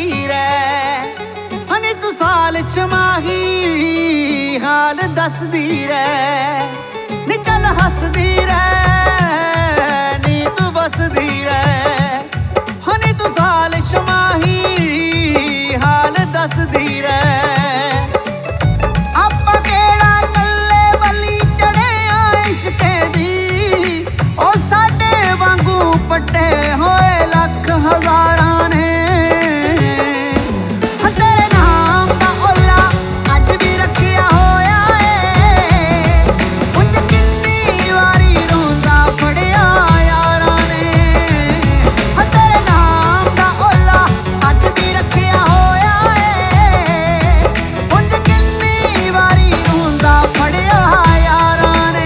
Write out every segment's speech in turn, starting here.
हसदी रह, हनी तू साल छमाही हाल दसदी रह। नी चल हसदी रह नी तू बसदी रह, हनी तू साल छमाही हाल दसदी रह। आपां केड़ा कल्ले बली चढ़े आ इश्के दी, ओ साडे वांगू पट्टे होए लख हज़ारां ने। तेरे नाम दा ओला अज भी रखिया होया ए, उंज किन्नी वारी रोंदा फड़िया यारां ने। तेरे नाम दा ओला अज भी रखिया होया ए, उंज किन्नी वारी रोंदा फड़िया यारां ने।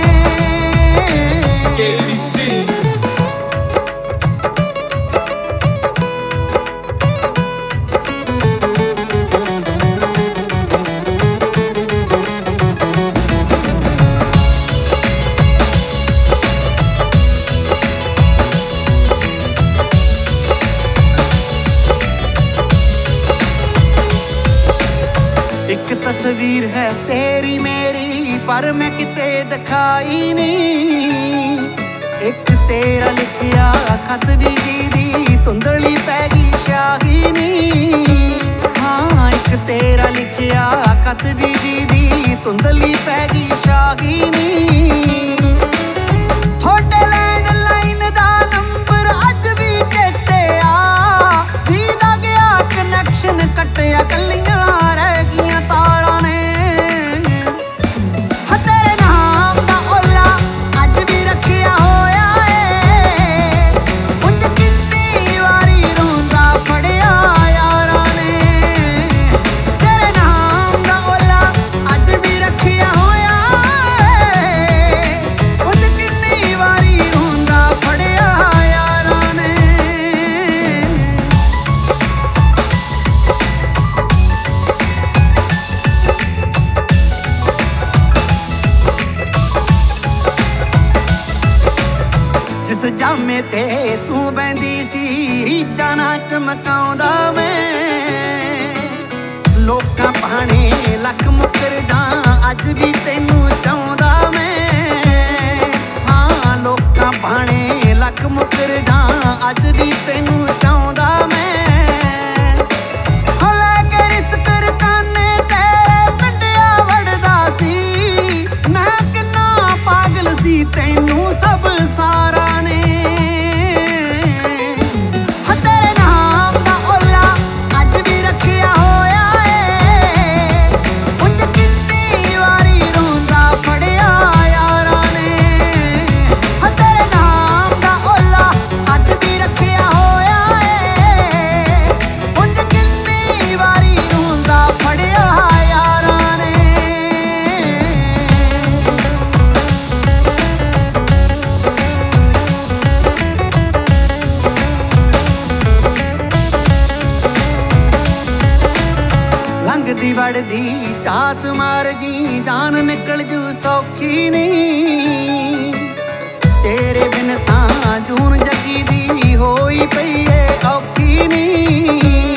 एक तस्वीर है तेरी मेरी पर मैं किते दिखाई नहीं, एक तेरा लिखिया खत भी दी धुंधली पै गई शाही नी। हाँ एक तेरा लिखिया खत भी दी धुंधली पै गई शाही नी। थोड़े लैंडलाइन दा नंबर अज भी चेते आ, भी दा गया कनैक्शन कट्टिया कलियां रह गईयां तारां ने। तेरे नाम दा ओला अज भी रखिया होया ए, उंज किन्नी वारी रोंदा फड़िया यारां ने। तेरे नाम दा ओला अज भी रखिया होया ए, उंज किन्नी वारी रोंदा फड़िया यारां ने। जिस जामे ते तू बहंदी सी रीझां ना चमकाउंदा मैं, लोकां भाणे लख मुकर जां अज भी तैनू चाहुंदा मैं। हाँ लोकां भाणे लख मुकर जां अज भी तैनू चाहुंदा मैं। हो लैके रिस्क रकाने तेरे पिंडिया वड़दा सी, मैं किन्ना पागल सी तैनू सब सारा ने। तेरे नाम दा ओला अज भी रखिया होया ए, उंज किन्नी वारी रोंदा फड़िया यारां ने। तेरे नाम दा ओला अज भी रखिया होया ए, उंज किन्नी वारी रोंदा फड़िया यारां ने। लंघदी वड़दी जात मार जी जान निकल जू सौखी नहीं, तेरे बिन तां जून जगी दी होई पई ऐ औखी नहीं।